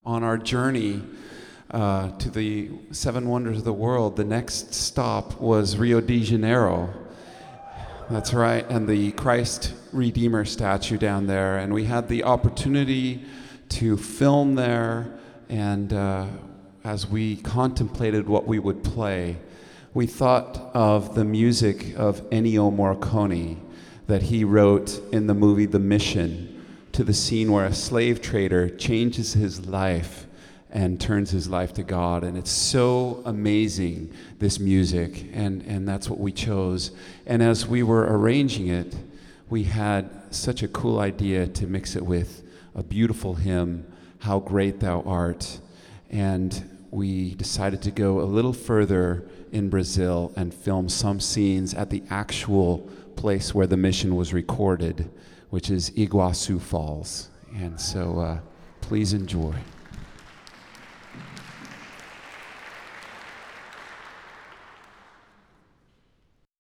on our journey to the seven wonders of the world, the next stop was Rio de Janeiro. That's right, and the Christ Redeemer statue down there. And we had the opportunity to film there, and as we contemplated what we would play, we thought of the music of Ennio Morricone that he wrote in the movie The Mission, to the scene where a slave trader changes his life and turns his life to God. And it's so amazing, this music, and that's what we chose. And as we were arranging it, we had such a cool idea to mix it with a beautiful hymn, How Great Thou Art. And we decided to go a little further in Brazil and film some scenes at the actual place where the mission was recorded, which is Iguaçu Falls. And so please enjoy.